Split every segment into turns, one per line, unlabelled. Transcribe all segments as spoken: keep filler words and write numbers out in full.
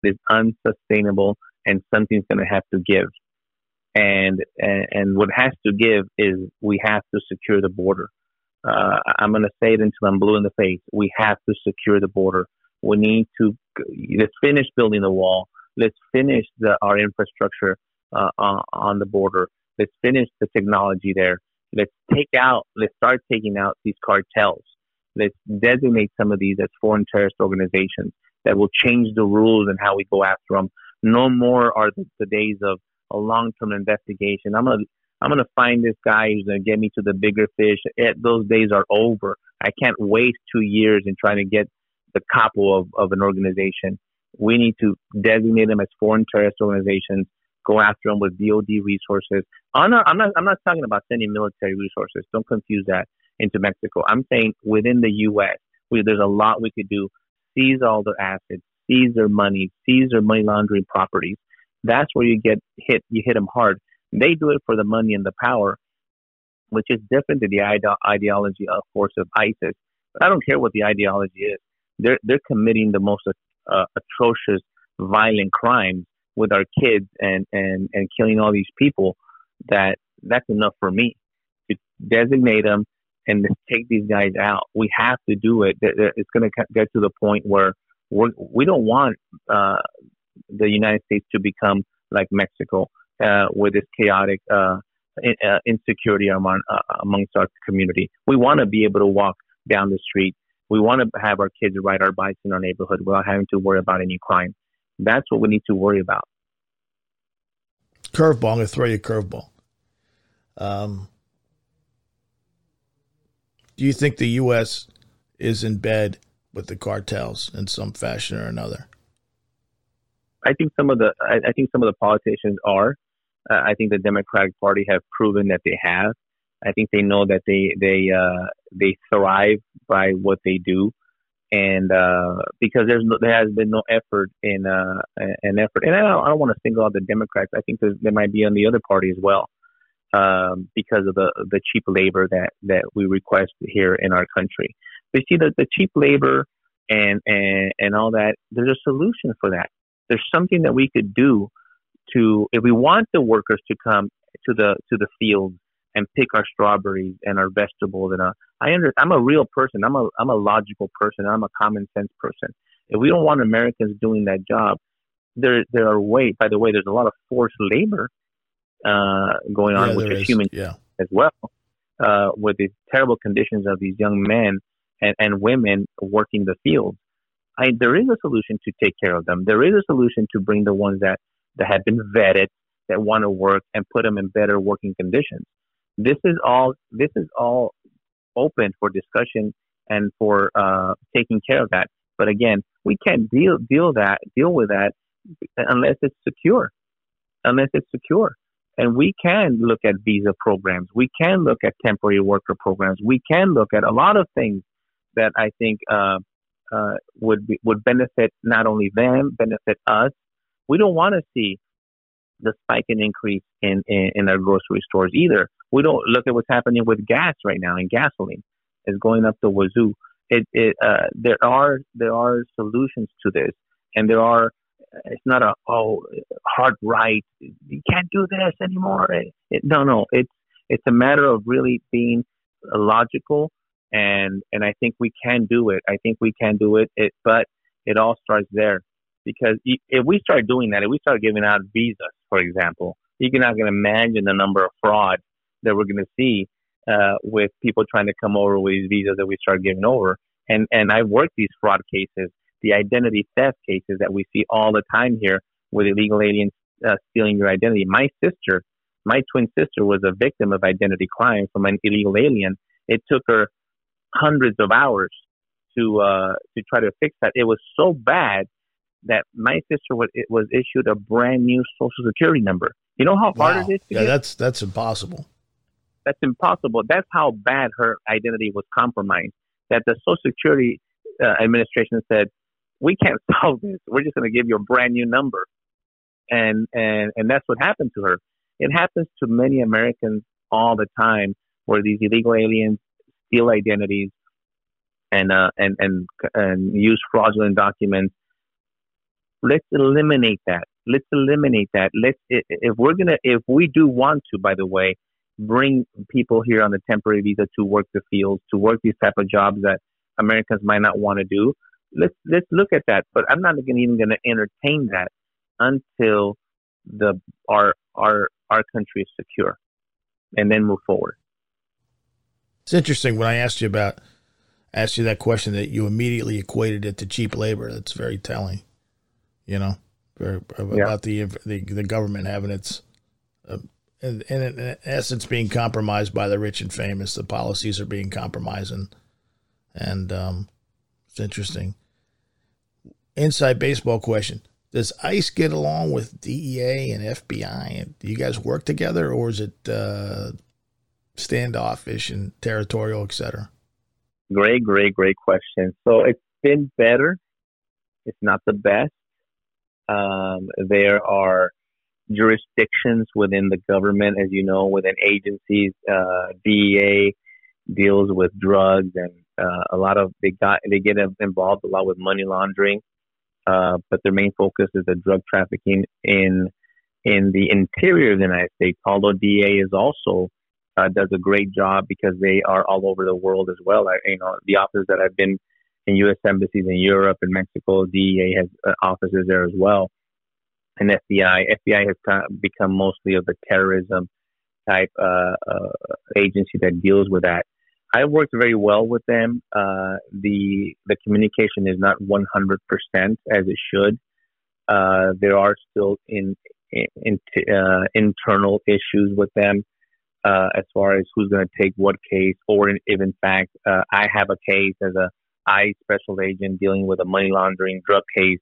is unsustainable, and something's going to have to give. And, and and what has to give is we have to secure the border. Uh, I'm going to say it until I'm blue in the face. We have to secure the border. We need to let's finish building the wall. Let's finish the, our infrastructure uh, on, on the border. Let's finish the technology there. Let's take out. Let's start taking out these cartels. Let's designate some of these as foreign terrorist organizations that will change the rules and how we go after them. No more are the, the days of a long-term investigation. I'm gonna I'm gonna find this guy who's gonna get me to the bigger fish. It, those days are over. I can't waste two years in trying to get the capo of, of an organization. We need to designate them as foreign terrorist organizations. Go after them with D O D resources. I'm not I'm not I'm not talking about sending military resources. Don't confuse that into Mexico. I'm saying within the U S, we, there's a lot we could do. Seize all their assets, seize their money, seize their money laundering properties. That's where you get hit. You hit them hard. They do it for the money and the power, which is different to the ide- ideology, of course, of ISIS. But I don't care what the ideology is. They're they're committing the most uh, atrocious, violent crimes with our kids and, and, and killing all these people. That that's enough for me to designate them and to take these guys out. We have to do it. It's going to get to the point where we're, we don't want uh, the United States to become like Mexico uh, with this chaotic uh, in, uh, insecurity among, uh, amongst our community. We want to be able to walk down the street. We want to have our kids ride our bikes in our neighborhood without having to worry about any crime. That's what we need to worry about.
Curveball. I'm going to throw you a curveball. Um, do you think the U S is in bed with the cartels in some fashion or another?
I think some of the I, I think some of the politicians are. Uh, I think the Democratic Party have proven that they have. I think they know that they they uh, they thrive by what they do, and uh, because there's no, there has been no effort in uh, an effort. And I don't, I don't want to single out the Democrats. I think there might be on the other party as well, um, because of the the cheap labor that, that we request here in our country. But see, the, the cheap labor and, and and all that. There's a solution for that. There's something that we could do to, if we want the workers to come to the to the fields and pick our strawberries and our vegetables. And uh, I under, I'm a real person. I'm a I'm a logical person. I'm a common sense person. If we don't want Americans doing that job, there there are ways. By the way, there's a lot of forced labor uh, going on,
yeah,
which is,
is
human
yeah.
as well, uh, with the terrible conditions of these young men and, and women working the fields. I, there is a solution to take care of them. There is a solution to bring the ones that, that have been vetted, that want to work, and put them in better working conditions. This is all. This is all open for discussion and for uh, taking care of that. But again, we can't deal deal that deal with that unless it's secure. Unless it's secure, and we can look at visa programs. We can look at temporary worker programs. We can look at a lot of things that I think uh, uh, would be, would benefit not only them, benefit us. We don't want to see the spike and increase in, in, in our grocery stores either. We don't look at what's happening with gas right now, and gasoline is going up the wazoo. It, it, uh, there are there are solutions to this, and there are. It's not a oh hard right. You can't do this anymore. It, it, no, no. It's it's a matter of really being logical, and and I think we can do it. I think we can do it. It but it all starts there. Because if we start doing that, if we start giving out visas, for example, you can not going to imagine the number of fraud that we're going to see uh, with people trying to come over with these visas that we start giving over. And and I've worked these fraud cases, the identity theft cases that we see all the time here with illegal aliens uh, stealing your identity. My sister, my twin sister, was a victim of identity crime from an illegal alien. It took her hundreds of hours to uh, to try to fix that. It was so bad that my sister was, it was issued a brand new social security number. You know how hard
Wow.
it is to
yeah,
get?
that's that's impossible.
That's impossible. That's how bad her identity was compromised. That the Social Security uh, Administration said, we can't solve this. We're just going to give you a brand new number. And, and, and that's what happened to her. It happens to many Americans all the time where these illegal aliens steal identities and, uh, and, and, and use fraudulent documents. Let's eliminate that. Let's eliminate that. Let's if we're gonna if we do want to, by the way, bring people here on the temporary visa to work the fields, to work these type of jobs that Americans might not want to do. Let's let's look at that. But I'm not even going to entertain that until the our our our country is secure, and then move forward.
It's interesting when I asked you about asked you that question that you immediately equated it to cheap labor. That's very telling. You know, about
yeah.
the, the the government having its, uh, and, and in essence being compromised by the rich and famous. The policies are being compromised, and, and um, it's interesting. Inside baseball question: does ICE get along with D E A and F B I? Do you guys work together, or is it uh, standoffish and territorial, et cetera?
Great, great, great question. So it's been better. It's not the best. Um, there are jurisdictions within the government, as you know, within agencies. Uh, D E A deals with drugs, and uh, a lot of they got they get involved a lot with money laundering. Uh, but their main focus is the drug trafficking in in the interior of the United States. Although D E A is also uh, does a great job because they are all over the world as well. I, you know, the offices that I've been in U S embassies in Europe and Mexico, D E A has uh, offices there as well. And F B I, F B I has kind of become mostly of the terrorism type uh, uh, agency that deals with that. I worked very well with them. Uh, the the communication is not one hundred percent as it should. Uh, there are still in, in, in uh, internal issues with them uh, as far as who's going to take what case, or in, if in fact uh, I have a case as a I special agent dealing with a money laundering drug case,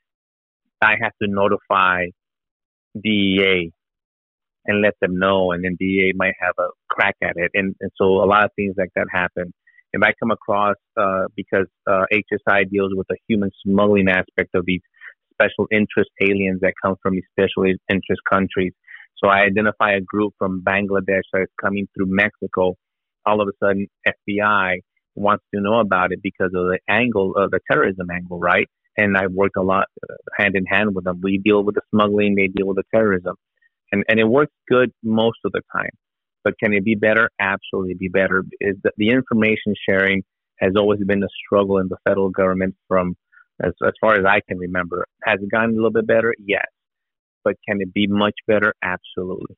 I have to notify D E A and let them know, and then D E A might have a crack at it. And, and so a lot of things like that happen. If I come across, uh, because uh, H S I deals with the human smuggling aspect of these special interest aliens that come from these special interest countries. So I identify a group from Bangladesh that is coming through Mexico. All of a sudden, F B I wants to know about it because of the angle, of the terrorism angle, right? And I worked a lot uh, hand in hand with them. We deal with the smuggling, they deal with the terrorism. And and it works good most of the time. But can it be better? Absolutely be better. Is the, the information sharing has always been a struggle in the federal government from as, as far as I can remember. Has it gotten a little bit better? Yes. But can it be much better? Absolutely.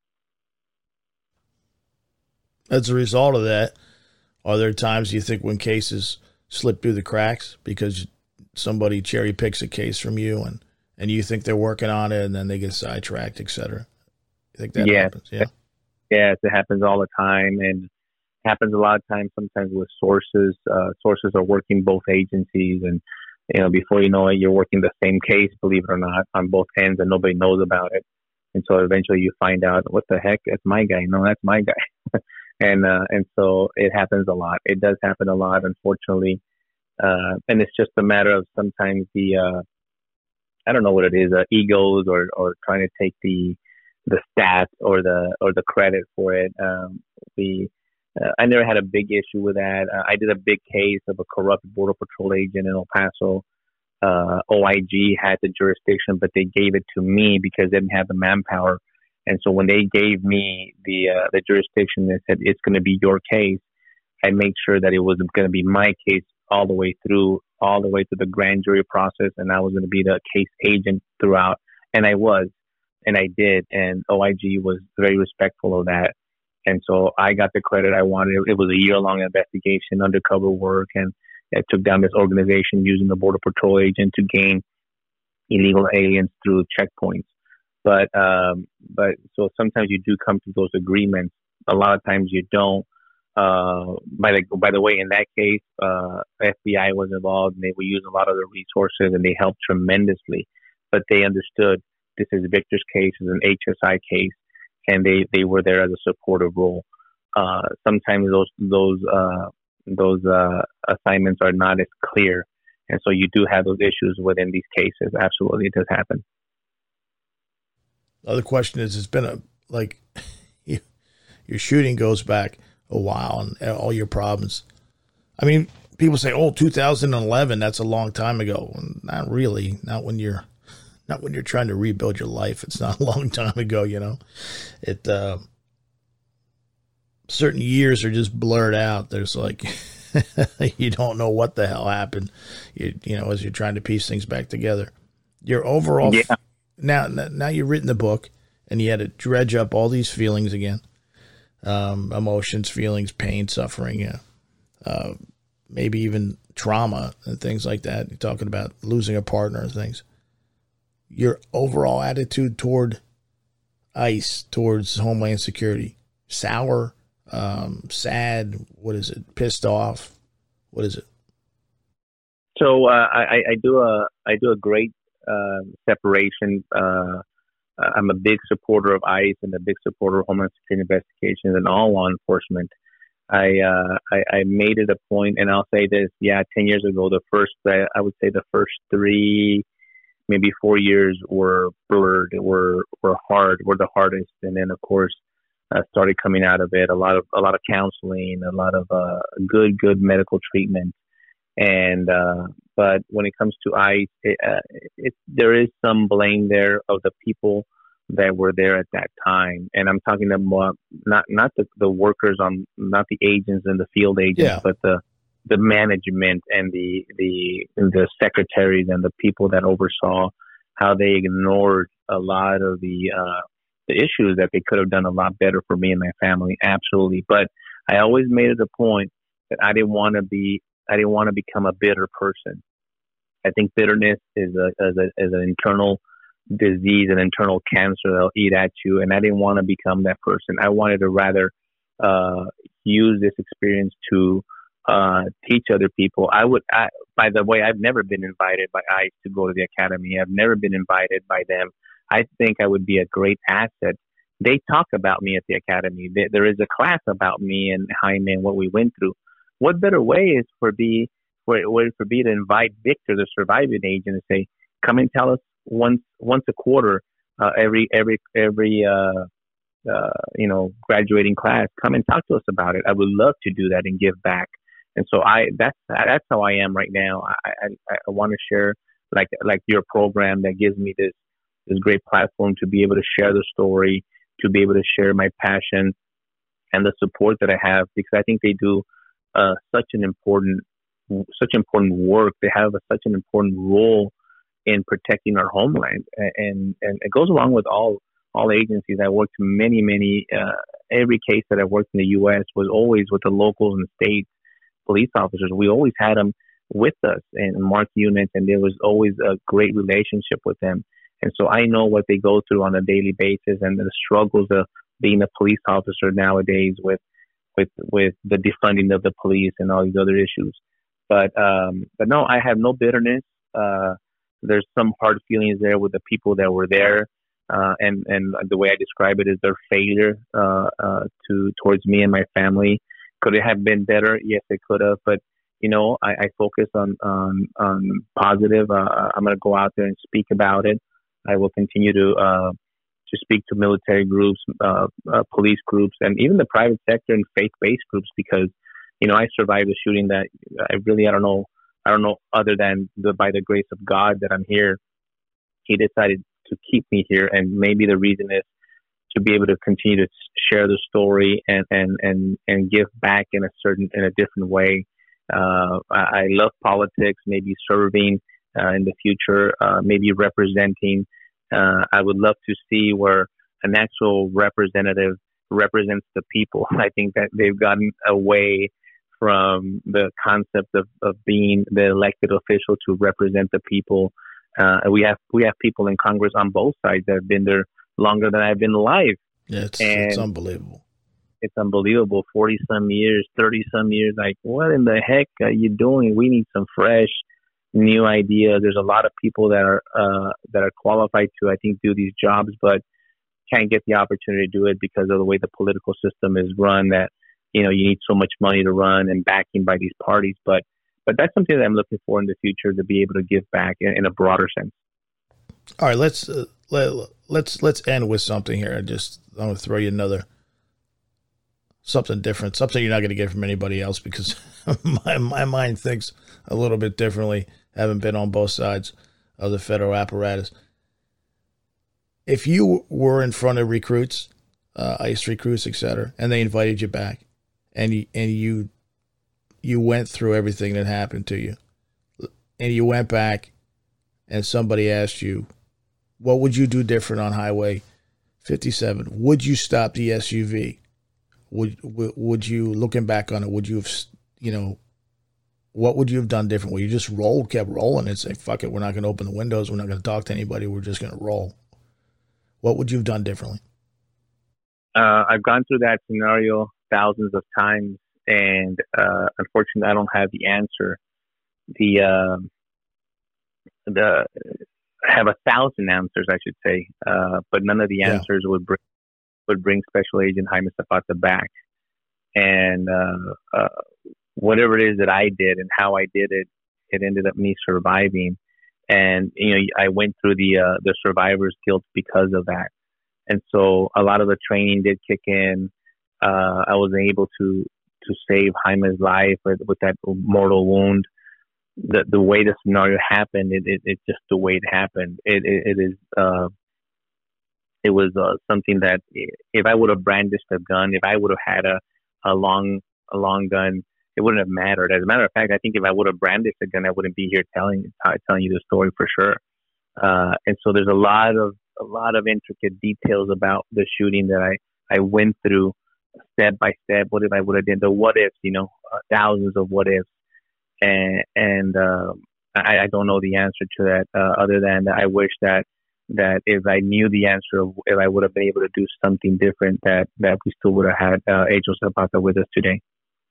As a result of that, are there times you think when cases slip through the cracks because somebody cherry picks a case from you and, and you think they're working on it and then they get sidetracked, et cetera? You think that
yeah.
happens? Yeah.
Yes, it happens all the time, and it happens a lot of times sometimes with sources. Uh, sources are working both agencies, and you know, before you know it, you're working the same case, believe it or not, on both ends, and nobody knows about it. And so eventually you find out, what the heck? That's my guy. No, that's my guy. and uh, and so it happens a lot. It does happen a lot, unfortunately. Uh, and it's just a matter of sometimes the, uh, I don't know what it is, uh, egos or, or trying to take the the stats or the or the credit for it. Um, we, uh, I never had a big issue with that. Uh, I did a big case of a corrupt Border Patrol agent in El Paso. Uh, O I G had the jurisdiction, but they gave it to me because they didn't have the manpower. And so when they gave me the uh, the jurisdiction, they said it's going to be your case. I made sure that it was going to be my case all the way through, all the way to the grand jury process, and I was going to be the case agent throughout. And I was. And I did, and O I G was very respectful of that. And so I got the credit I wanted. It was a year-long investigation, undercover work, and it took down this organization using the Border Patrol agent to gain illegal aliens through checkpoints. But um, but so sometimes you do come to those agreements. A lot of times you don't. Uh, by the by the way, in that case, uh, F B I was involved, and they would use a lot of the resources, and they helped tremendously. But they understood this is Victor's case, is an H S I case, and they, they were there as a supportive role. Uh, sometimes those those uh, those uh, assignments are not as clear, and so you do have those issues within these cases. Absolutely, it does happen.
The other question is, it's been a like you, your shooting goes back a while, and all your problems. I mean, people say, "Oh, two thousand eleven, that's a long time ago." Not really. Not when you're, not when you're trying to rebuild your life. It's not a long time ago, you know. It uh, certain years are just blurred out. There's like you don't know what the hell happened. You you know as you're trying to piece things back together. Your overall
yeah.
now now you've written the book and you had to dredge up all these feelings again, um, emotions, feelings, pain, suffering, yeah. Uh, maybe even trauma and things like that. You're talking about losing a partner and things. Your overall attitude toward ICE, towards Homeland Security, sour, um, sad, what is it, pissed off? What is it?
So uh, I, I do a I do a great uh, separation. Uh, I'm a big supporter of ICE and a big supporter of Homeland Security investigations and all law enforcement. I, uh, I I made it a point, and I'll say this: yeah, ten years ago, the first I would say the first three, maybe four years were blurred, were were hard, were the hardest, and then of course uh, started coming out of it. A lot of a lot of counseling, a lot of uh, good good medical treatment, and uh, but when it comes to ICE, it, uh, it, there is some blame there of the people that were there at that time. And I'm talking about not, not the, the workers on, not the agents and the field agents,
yeah.
but the, the management and the, the, the secretaries and the people that oversaw how they ignored a lot of the, uh, the issues that they could have done a lot better for me and my family. Absolutely. But I always made it a point that I didn't want to be, I didn't want to become a bitter person. I think bitterness is a, is a, is an internal disease, an internal cancer that'll eat at you. And I didn't want to become that person. I wanted to rather uh, use this experience to uh, teach other people. I would, I, by the way, I've never been invited by ICE to go to the academy. I've never been invited by them. I think I would be a great asset. They talk about me at the academy. There, there is a class about me and Jaime and what we went through. What better way is for me, for, for me to invite Victor, the surviving agent, and say, come and tell us once once a quarter, uh, every every every uh, uh, you know graduating class, come and talk to us about it. I would love to do that and give back. And so I that's that's how I am right now. I I, I want to share like like your program that gives me this this great platform to be able to share the story, to be able to share my passion and the support that I have, because I think they do uh, such an important such important work. They have a, such an important role in protecting our homeland, and and it goes along with all all agencies. I worked many many uh, every case that I worked in the U S was always with the locals and state police officers. We always had them with us in marked units, and there was always a great relationship with them. And so I know what they go through on a daily basis and the struggles of being a police officer nowadays with with with the defunding of the police and all these other issues. But um, but no, I have no bitterness. Uh, There's some hard feelings there with the people that were there, uh, and and the way I describe it is their failure uh, uh, to towards me and my family. Could it have been better? Yes, it could have. But you know, I, I focus on on, on positive. Uh, I'm going to go out there and speak about it. I will continue to uh, to speak to military groups, uh, uh, police groups, and even the private sector and faith-based groups, because you know I survived a shooting that I really I don't know. I don't know, other than the, by the grace of God that I'm here. He decided to keep me here. And maybe the reason is to be able to continue to share the story and, and, and, and give back in a certain, in a different way. Uh, I, I love politics, maybe serving uh, in the future, uh, maybe representing. Uh, I would love to see where an actual representative represents the people. I think that they've gotten away from the concept of, of being the elected official to represent the people. Uh, we have we have people in Congress on both sides that have been there longer than I've been alive.
Yeah, it's, it's unbelievable.
It's unbelievable. forty some years, thirty some years. Like, what in the heck are you doing? We need some fresh, new ideas. There's a lot of people that are uh, that are qualified to, I think, do these jobs, but can't get the opportunity to do it because of the way the political system is run, that you know, you need so much money to run and backing by these parties. But but that's something that I'm looking for in the future, to be able to give back in, in a broader sense.
All right, let's uh, let, let's let's end with something here. I just I'm going to throw you another something different, something you're not going to get from anybody else, because my, my mind thinks a little bit differently, having been on both sides of the federal apparatus. If you were in front of recruits, uh, ICE recruits, et cetera, and they invited you back, and you, and you you went through everything that happened to you, and you went back and somebody asked you, what would you do different on Highway fifty-seven? Would you stop the S U V? Would, would would you, looking back on it, would you have, you know, what would you have done different? Would you just roll, kept rolling and say, fuck it, we're not going to open the windows, we're not going to talk to anybody, we're just going to roll? What would you have done differently?
Uh, I've gone through that scenario thousands of times, and uh, unfortunately, I don't have the answer. The uh, the I have a thousand answers, I should say, uh, but none of the
Yeah.
answers would bring would bring Special Agent Jaime Zapata back. And uh, uh, whatever it is that I did and how I did it, it ended up me surviving. And you know, I went through the uh, the survivor's guilt because of that. And so a lot of the training did kick in. Uh, I was able to to save Jaime's life with, with that mortal wound. The the way the scenario happened, it, it it's just the way it happened. It it, it is uh, it was uh, something that if I would have brandished a gun, if I would have had a a long a long gun, it wouldn't have mattered. As a matter of fact, I think if I would have brandished a gun, I wouldn't be here telling telling you the story for sure. Uh, and so there's a lot of a lot of intricate details about the shooting that I, I went through step by step. What if I would have done the what ifs, you know, uh, thousands of what ifs. And, and uh, I, I don't know the answer to that uh, other than that I wish that, that if I knew the answer, if I would have been able to do something different, that, that we still would have had uh, Angel Zapata with us today.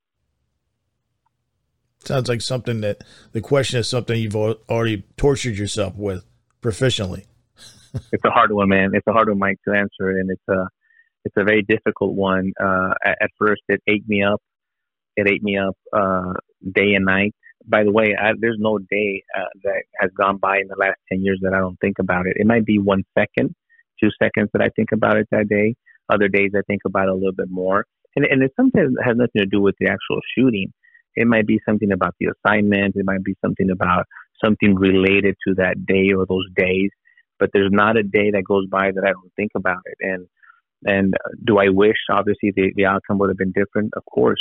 Sounds like something that the question is something you've already tortured yourself with proficiently.
It's a hard one, man. It's a hard one, Mike, to answer, and it's a it's a very difficult one. Uh, at, at first, it ate me up. It ate me up uh, day and night. By the way, I, there's no day uh, that has gone by in the last ten years that I don't think about it. It might be one second, two seconds that I think about it that day. Other days I think about it a little bit more, and and it sometimes has nothing to do with the actual shooting. It might be something about the assignment. It might be something about something related to that day or those days. But there's not a day that goes by that I don't think about it. And and do I wish, obviously, the, the outcome would have been different? Of course.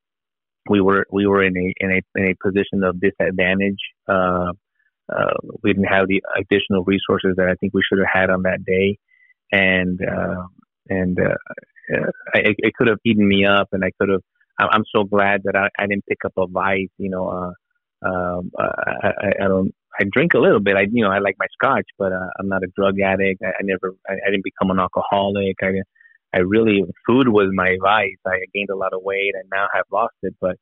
We were we were in a in a in a position of disadvantage. Uh, uh, we didn't have the additional resources that I think we should have had on that day, and uh, and uh, it, it could have eaten me up, and I could have. I'm so glad that I, I didn't pick up a vice. You know, uh, um, I, I, I don't. I drink a little bit. I, you know, I like my scotch, but uh, I'm not a drug addict. I, I never, I, I didn't become an alcoholic. I, I really, food was my vice. I gained a lot of weight and now have lost it, but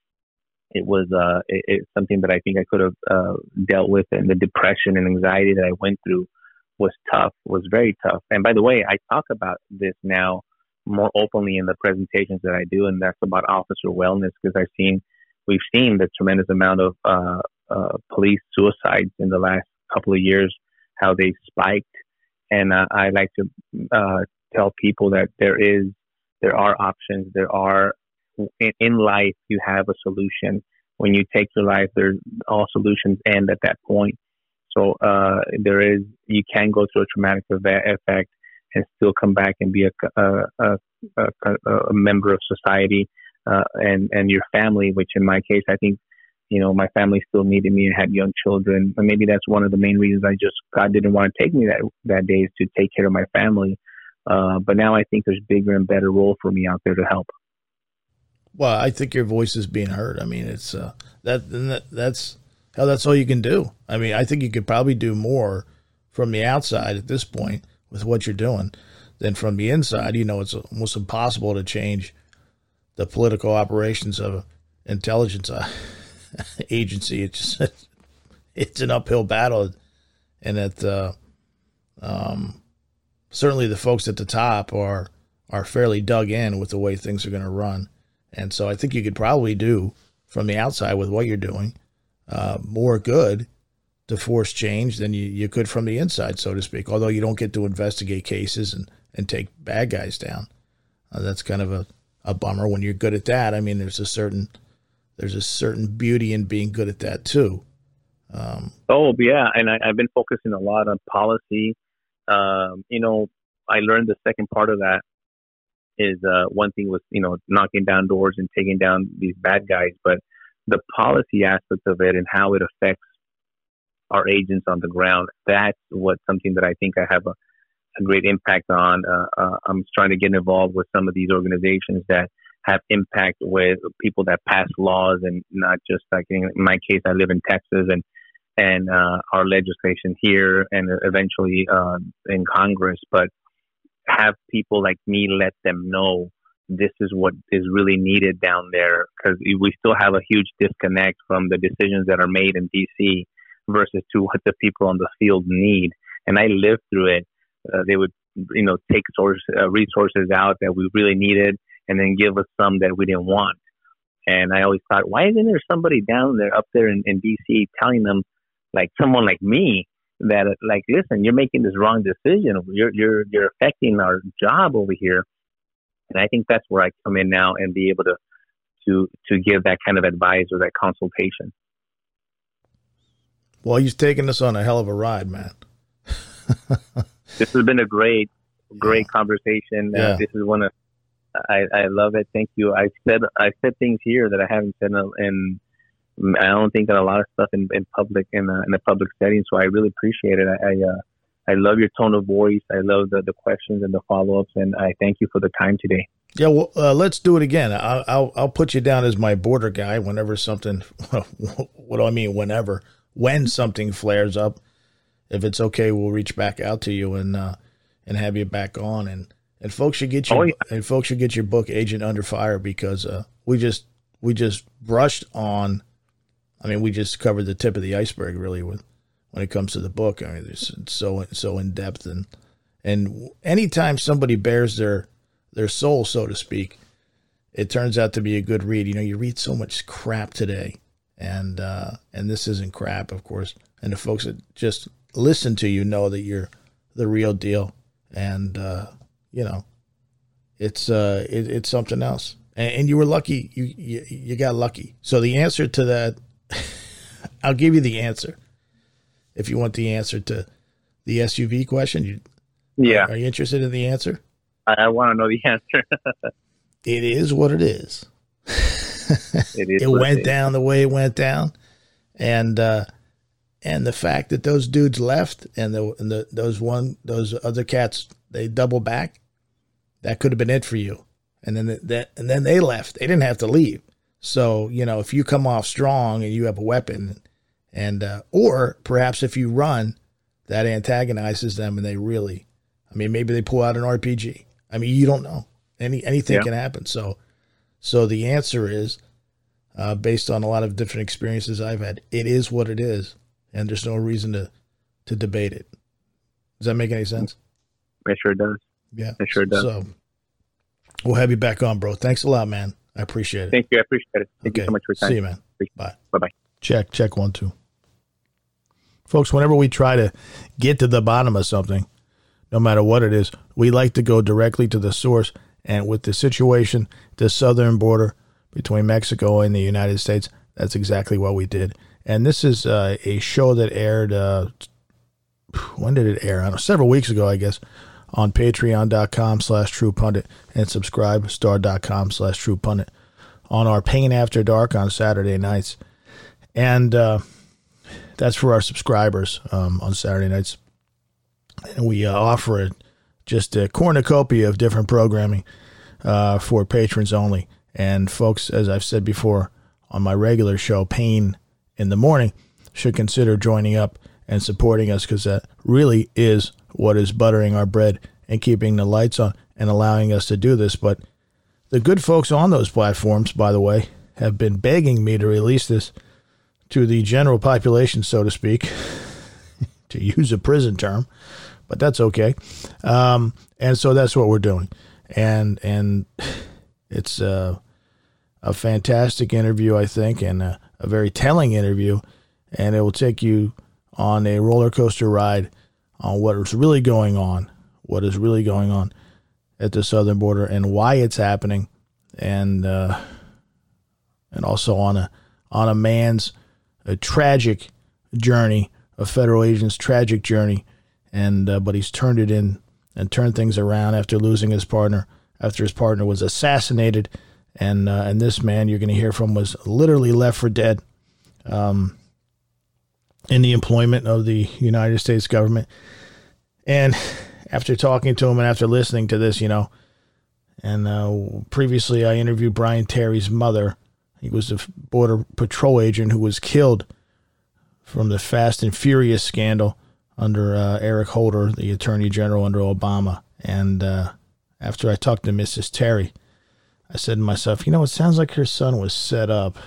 it was, uh, it, it's something that I think I could have uh, dealt with. And the depression and anxiety that I went through was tough, was very tough. And by the way, I talk about this now more openly in the presentations that I do, and that's about officer wellness, because I've seen, we've seen the tremendous amount of, uh, Uh, police suicides in the last couple of years, how they spiked. And uh, I like to uh, tell people that there is, there are options. There are, in, in life, you have a solution. When you take your life, there's all solutions end at that point. So uh, there is, you can go through a traumatic effect and still come back and be a, a, a, a, a member of society uh, and, and your family, which in my case, I think, you know, my family still needed me. I had young children. And maybe that's one of the main reasons I just, God didn't want to take me that, that day, is to take care of my family. Uh, but now I think there's bigger and better role for me out there to help.
Well, I think your voice is being heard. I mean, it's uh, that, that that's hell, that's all you can do. I mean, I think you could probably do more from the outside at this point with what you're doing than from the inside. You know, it's almost impossible to change the political operations of intelligence uh, agency. It's just, it's an uphill battle, and that uh, um, certainly the folks at the top are are fairly dug in with the way things are going to run. And so I think you could probably do from the outside with what you're doing uh, more good to force change than you, you could from the inside, so to speak, although you don't get to investigate cases and, and take bad guys down. Uh, that's kind of a, a bummer when you're good at that. I mean, there's a certain there's a certain beauty in being good at that too. Um,
oh yeah, and I, I've been focusing a lot on policy. Um, you know, I learned the second part of that is uh, one thing was, you know, knocking down doors and taking down these bad guys, but the policy aspect of it and how it affects our agents on the ground, that's what something that I think I have a, a great impact on. Uh, uh, I'm trying to get involved with some of these organizations that have impact with people that pass laws, and not just like in my case, I live in Texas, and and uh, our legislation here and eventually uh, in Congress, but have people like me let them know this is what is really needed down there, because we still have a huge disconnect from the decisions that are made in D C versus to what the people on the field need. And I lived through it. Uh, they would, you know, take source, uh, resources out that we really needed and then give us some that we didn't want. And I always thought, why isn't there somebody down there, up there in, in D C telling them, like someone like me, that like, listen, you're making this wrong decision. You're, you're, you're affecting our job over here. And I think that's where I come in now and be able to, to, to give that kind of advice or that consultation.
Well, he's taking us on a hell of a ride, man.
This has been a great, great yeah. conversation. Uh, yeah. This is one of, I, I love it. Thank you. I said, I said things here that I haven't said in, in I don't think that a lot of stuff in, in public, in a, in a public setting. So I really appreciate it. I, I, uh, I love your tone of voice. I love the, the questions and the follow-ups, and I thank you for the time today.
Yeah, well, uh, let's do it again. I'll, I'll I'll put you down as my border guy whenever something. What do I mean? Whenever, when something flares up, if it's okay, we'll reach back out to you and uh, and have you back on. And, and folks should get your oh, yeah. and folks should get your book, Agent Under Fire, because uh, we just we just brushed on. I mean, we just covered the tip of the iceberg, really, with. When it comes to the book. I mean, it's so so in depth, and and anytime somebody bears their their soul, so to speak, it turns out to be a good read. You know, you read so much crap today, and uh, and this isn't crap, of course. And the folks that just listen to you know that you're the real deal, and uh, you know, it's uh, it, it's something else. And, and you were lucky. You, you you got lucky. So the answer to that, I'll give you the answer. If you want the answer to the S U V question, you,
yeah.
Are you interested in the answer?
I, I want to know the answer.
It is what it is.
It is.
It went it down the way it went down, and uh, and the fact that those dudes left and the and the those one those other cats they double back, that could have been it for you. And then the, that and then they left. They didn't have to leave. So you know, if you come off strong and you have a weapon. And, uh, or perhaps if you run, that antagonizes them and they really, I mean, maybe they pull out an R P G. I mean, you don't know. Any, anything yeah. can happen. So, so the answer is, uh, based on a lot of different experiences I've had, it is what it is. And there's no reason to, to debate it. Does that make any sense?
It sure does.
Yeah.
It sure does.
So we'll have you back on, bro. Thanks a lot, man. I appreciate it.
Thank you. I appreciate it. Thank
okay.
you so much for your time.
See you, man. Bye.
Bye-bye.
Check, check one, two. Folks, whenever we try to get to the bottom of something, no matter what it is, we like to go directly to the source. And with the situation, the southern border between Mexico and the United States, that's exactly what we did. And this is uh, a show that aired, uh, when did it air? I don't know, several weeks ago, I guess, on patreon.com slash true pundit and subscribe, star.com slash true pundit on our Pain After Dark on Saturday nights. And uh, that's for our subscribers um, on Saturday nights. And we uh, offer it just a cornucopia of different programming uh, for patrons only. And folks, as I've said before on my regular show, Pain in the Morning, should consider joining up and supporting us, because that really is what is buttering our bread and keeping the lights on and allowing us to do this. But the good folks on those platforms, by the way, have been begging me to release this to the general population, so to speak, to use a prison term, but that's okay. Um, and so that's what we're doing. And and it's uh, a fantastic interview, I think, and a, a very telling interview. And it will take you on a roller coaster ride on what is really going on, what is really going on at the southern border and why it's happening, and uh, and also on a on a man's a tragic journey, a federal agent's tragic journey, and uh, but he's turned it in and turned things around after losing his partner, after his partner was assassinated, and uh, and this man you're going to hear from was literally left for dead um, in the employment of the United States government. And after talking to him and after listening to this, you know, and uh, previously I interviewed Brian Terry's mother. He was a Border Patrol agent who was killed from the Fast and Furious scandal under uh, Eric Holder, the Attorney General under Obama. And uh, after I talked to Missus Terry, I said to myself, you know, it sounds like her son was set up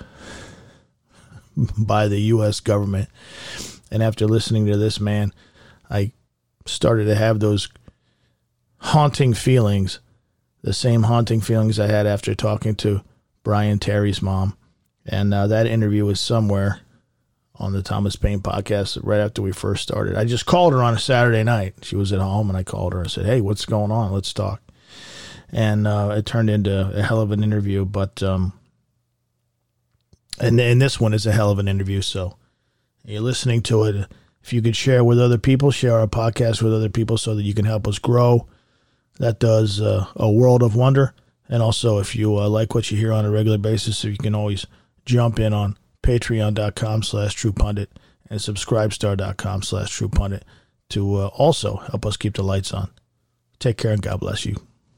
by the U S government. And after listening to this man, I started to have those haunting feelings, the same haunting feelings I had after talking to Brian Terry's mom. And uh, that interview was somewhere on the Thomas Paine podcast right after we first started. I just called her on a Saturday night. She was at home, and I called her and said, hey, what's going on? Let's talk. And uh, it turned into a hell of an interview. But um, and, and this one is a hell of an interview, so you're listening to it. If you could share with other people, share our podcast with other people so that you can help us grow. That does uh, a world of wonder. And also, if you uh, like what you hear on a regular basis, so you can always jump in on patreon.com slash true pundit and subscribestar.com slash true pundit to uh, also help us keep the lights on. Take care and God bless you.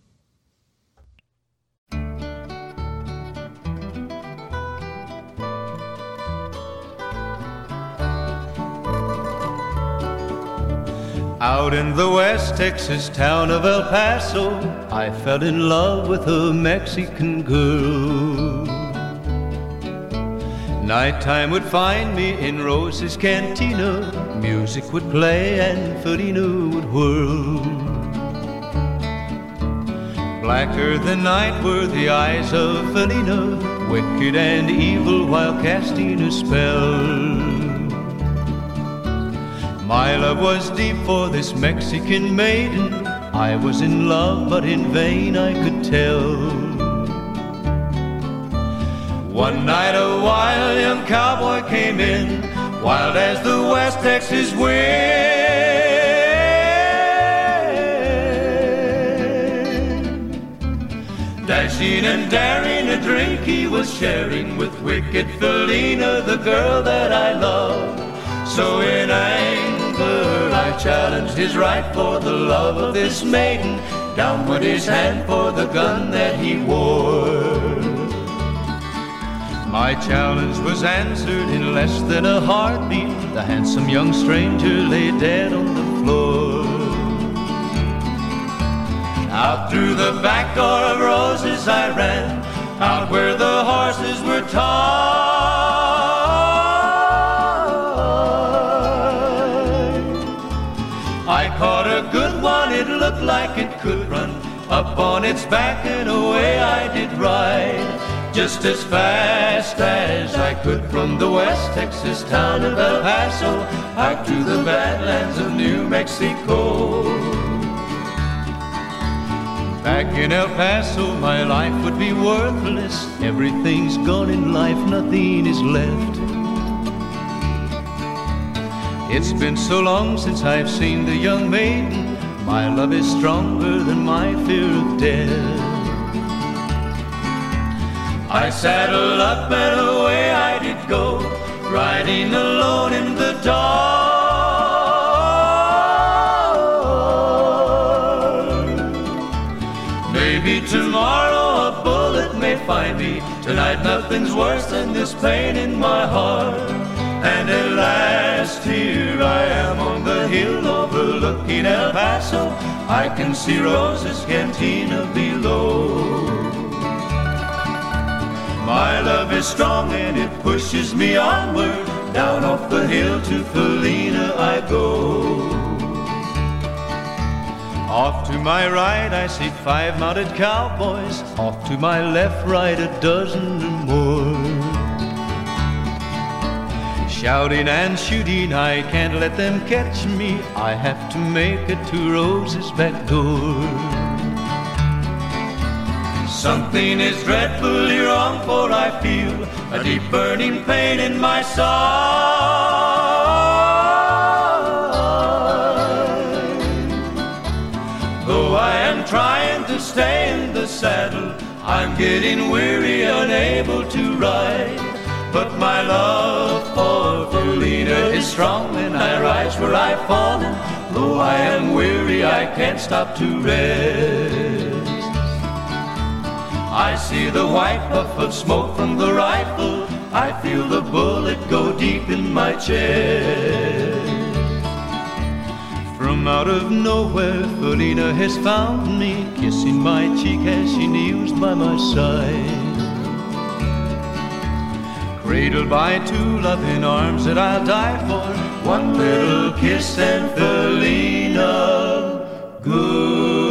Out in the West Texas town of El Paso, I fell in love with a Mexican girl. Nighttime would find me in Rose's Cantina. Music would play and Felina would whirl. Blacker than night were the eyes of Felina, wicked and evil while casting a spell. My love was deep for this Mexican maiden. I was in love, but in vain I could tell. One night a wild young cowboy came in, wild as the West Texas wind. Dashing and daring, a drink he was sharing with wicked Felina, the girl that I love. So in anger I challenged his right for the love of this maiden. Down went his hand for the gun that he wore. My challenge was answered in less than a heartbeat. The handsome young stranger lay dead on the floor. Out through the back door of Roses I ran, out where the horses were tied. I caught a good one, it looked like it could run. Up on its back and away I did ride, just as fast as I could from the West Texas town of El Paso out to the Badlands of New Mexico. Back in El Paso my life would be worthless. Everything's gone in life, nothing is left. It's been so long since I've seen the young maiden. My love is stronger than my fear of death. I saddled up and away I did go, riding alone in the dark. Maybe tomorrow a bullet may find me. Tonight nothing's worse than this pain in my heart. And at last here I am on the hill overlooking El Paso. I can see Rose's Cantina below. My love is strong and it pushes me onward. Down off the hill to Felina I go. Off to my right I see five mounted cowboys. Off to my left, right, a dozen or more. Shouting and shooting, I can't let them catch me. I have to make it to Rose's back door. Something is dreadfully wrong, for I feel a deep burning pain in my side. Though I am trying to stay in the saddle, I'm getting weary, unable to ride. But my love for Felina is strong, and I rise where I've fallen. Though I am weary, I can't stop to rest. I see the white puff of smoke from the rifle. I feel the bullet go deep in my chest. From out of nowhere, Felina has found me, kissing my cheek as she kneels by my side. Cradled by two loving arms that I'll die for, one little kiss and Felina, good.